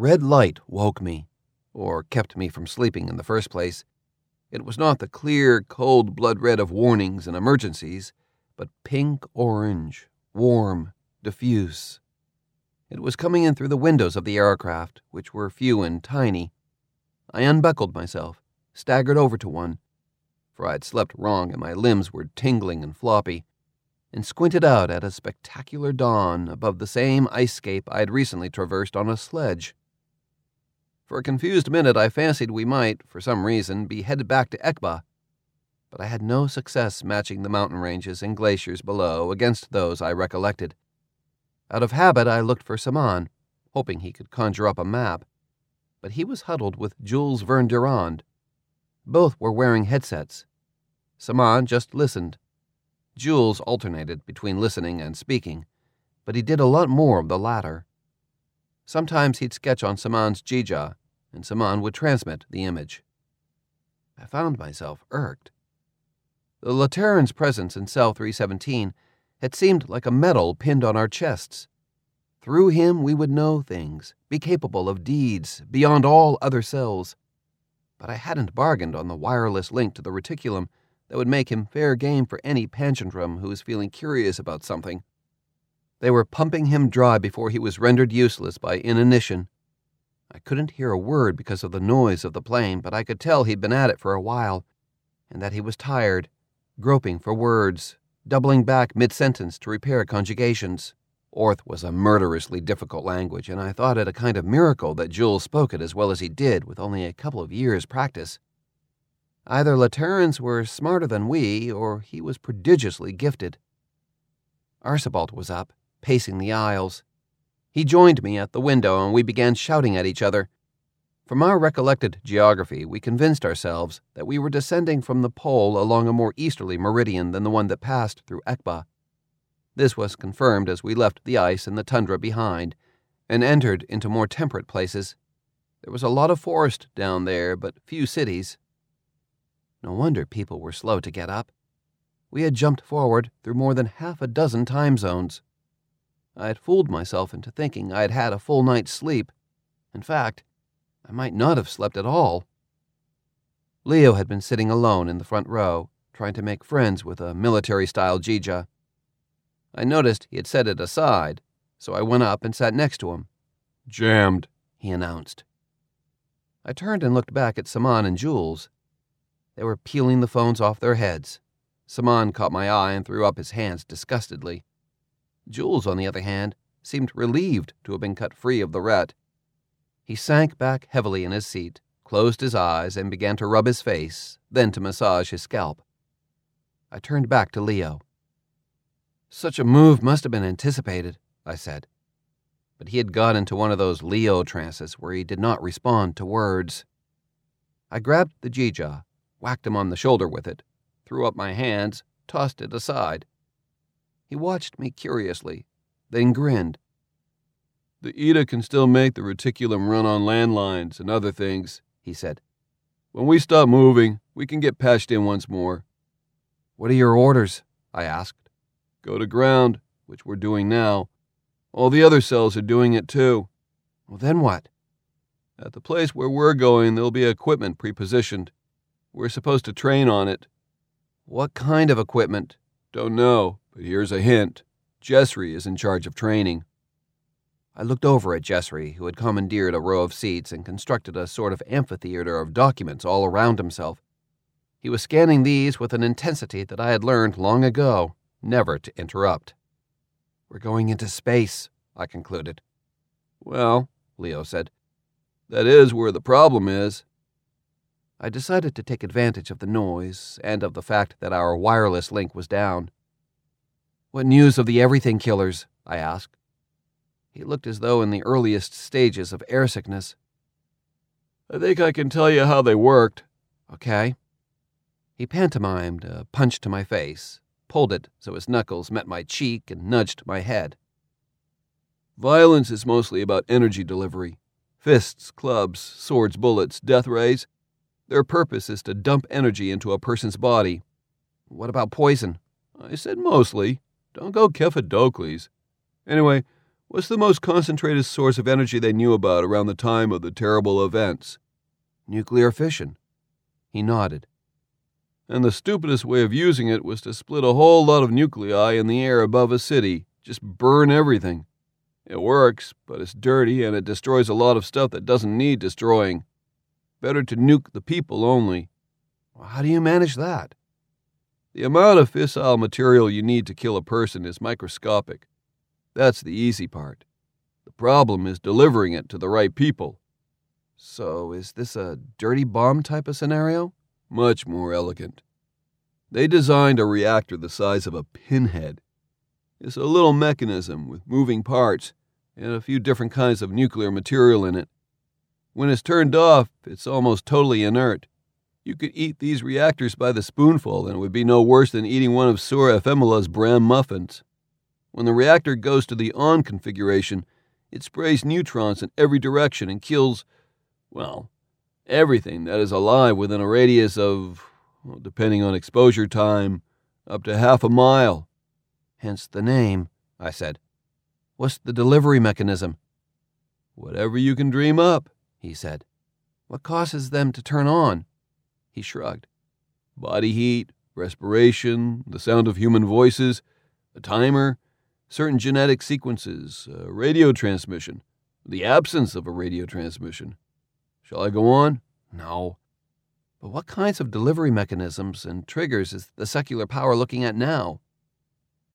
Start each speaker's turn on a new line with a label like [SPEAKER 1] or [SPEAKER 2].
[SPEAKER 1] Red light woke me, or kept me from sleeping in the first place. It was not the clear, cold blood red of warnings and emergencies, but pink-orange, warm, diffuse. It was coming in through the windows of the aircraft, which were few and tiny. I unbuckled myself, staggered over to one, for I had slept wrong and my limbs were tingling and floppy, and squinted out at a spectacular dawn above the same ice-scape I had recently traversed on a sledge. For a confused minute I fancied we might, for some reason, be headed back to Ekba, but I had no success matching the mountain ranges and glaciers below against those I recollected. Out of habit I looked for Saman, hoping he could conjure up a map, but he was huddled with Jules Verne-Durand. Both were wearing headsets. Saman just listened. Jules alternated between listening and speaking, but he did a lot more of the latter. Sometimes he'd sketch on Saman's Jija, and Saman would transmit the image. I found myself irked. The Lateran's presence in Cell 317 had seemed like a medal pinned on our chests. Through him we would know things, be capable of deeds beyond all other cells. But I hadn't bargained on the wireless link to the reticulum that would make him fair game for any Panchantrum who was feeling curious about something. They were pumping him dry before he was rendered useless by inanition. I couldn't hear a word because of the noise of the plane, but I could tell he'd been at it for a while, and that he was tired, groping for words, doubling back mid-sentence to repair conjugations. Orth was a murderously difficult language, and I thought it a kind of miracle that Jules spoke it as well as he did with only a couple of years' practice. Either Laterans were smarter than we, or he was prodigiously gifted. Archibald was up, pacing the aisles. He joined me at the window, and we began shouting at each other. From our recollected geography, we convinced ourselves that we were descending from the pole along a more easterly meridian than the one that passed through Ekba. This was confirmed as we left the ice and the tundra behind and entered into more temperate places. There was a lot of forest down there, but few cities. No wonder people were slow to get up. We had jumped forward through more than half a dozen time zones. I had fooled myself into thinking I had had a full night's sleep. In fact, I might not have slept at all. Leo had been sitting alone in the front row, trying to make friends with a military-style Jija. I noticed he had set it aside, so I went up and sat next to him.
[SPEAKER 2] "Jammed,"
[SPEAKER 1] he announced. I turned and looked back at Saman and Jules. They were peeling the phones off their heads. Saman caught my eye and threw up his hands disgustedly. Jules, on the other hand, seemed relieved to have been cut free of the ret. He sank back heavily in his seat, closed his eyes, and began to rub his face, then to massage his scalp. I turned back to Leo. "Such a move must have been anticipated," I said. But he had got into one of those Leo trances where he did not respond to words. I grabbed the Jija, whacked him on the shoulder with it, threw up my hands, tossed it aside. He watched me curiously, then grinned.
[SPEAKER 2] "The ETA can still make the reticulum run on landlines and other things," he said. "When we stop moving, we can get patched in once more."
[SPEAKER 1] "What are your orders?" I asked.
[SPEAKER 2] "Go to ground, which we're doing now. All the other cells are doing it too."
[SPEAKER 1] "Well, then what?"
[SPEAKER 2] "At the place where we're going, there'll be equipment pre-positioned. We're supposed to train on it."
[SPEAKER 1] "What kind of equipment?"
[SPEAKER 2] "Don't know, but here's a hint. Jessry is in charge of training."
[SPEAKER 1] I looked over at Jessry, who had commandeered a row of seats and constructed a sort of amphitheater of documents all around himself. He was scanning these with an intensity that I had learned long ago never to interrupt. "We're going into space," I concluded.
[SPEAKER 2] "Well," Leo said, "that is where the problem is."
[SPEAKER 1] I decided to take advantage of the noise and of the fact that our wireless link was down. "What news of the everything killers?" I asked. He looked as though in the earliest stages of airsickness.
[SPEAKER 2] "I think I can tell you how they worked."
[SPEAKER 1] "Okay." He pantomimed a punch to my face, pulled it so his knuckles met my cheek, and nudged my head.
[SPEAKER 2] "Violence is mostly about energy delivery. Fists, clubs, swords, bullets, death rays. Their purpose is to dump energy into a person's body."
[SPEAKER 1] "What about poison?"
[SPEAKER 2] "I said mostly. Don't go Kefadokles. Anyway, What's the most concentrated source of energy they knew about around the time of the terrible events?
[SPEAKER 1] Nuclear fission. He nodded.
[SPEAKER 2] And the stupidest way of using it was to split a whole lot of nuclei in the air above a city. Just burn everything. It works, but it's dirty and it destroys a lot of stuff that doesn't need destroying. Better to nuke the people only.
[SPEAKER 1] How do you manage that?
[SPEAKER 2] The amount of fissile material you need to kill a person is microscopic. That's the easy part. The problem is delivering it to the right people.
[SPEAKER 1] So is this a dirty bomb type of scenario?
[SPEAKER 2] Much more elegant. They designed a reactor the size of a pinhead. It's a little mechanism with moving parts and a few different kinds of nuclear material in it. When it's turned off, it's almost totally inert. You could eat these reactors by the spoonful and it would be no worse than eating one of Sora Ephemela's bran muffins. When the reactor goes to the on configuration, it sprays neutrons in every direction and kills, well, everything that is alive within a radius of, depending on exposure time, up to half a mile.
[SPEAKER 1] Hence the name, I said. What's the delivery mechanism?
[SPEAKER 2] Whatever you can dream up,
[SPEAKER 1] he said. What causes them to turn on? He shrugged.
[SPEAKER 2] Body heat, respiration, the sound of human voices, a timer, certain genetic sequences, radio transmission, the absence of a radio transmission. Shall I go on?
[SPEAKER 1] No. But what kinds of delivery mechanisms and triggers is the secular power looking at now?